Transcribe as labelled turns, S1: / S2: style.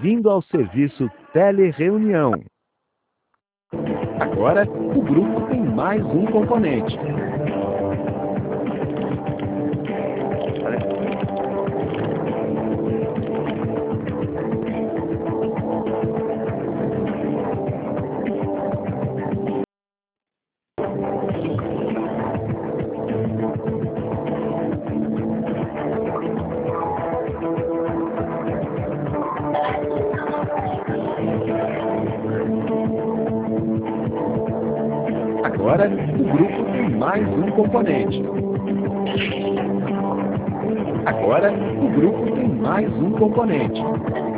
S1: Bem-vindo ao serviço Telereunião. Agora, o grupo tem mais um componente. Agora, o grupo tem mais um componente. Agora, o grupo tem mais um componente.